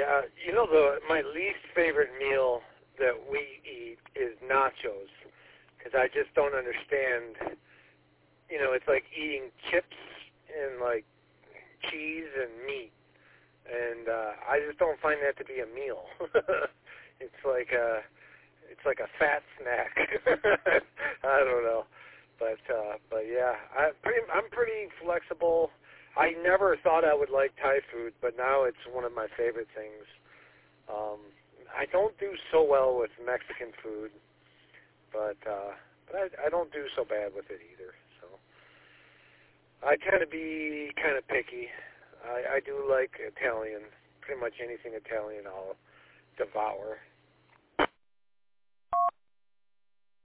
Yeah, my least favorite meal that we eat is nachos, because I just don't understand. It's like eating chips and like cheese and meat, and I just don't find that to be a meal. it's like a fat snack. I don't know, but yeah, I'm pretty flexible. I never thought I would like Thai food, but now it's one of my favorite things. I don't do so well with Mexican food, but I don't do so bad with it either. So I tend to be kind of picky. I do like Italian. Pretty much anything Italian I'll devour.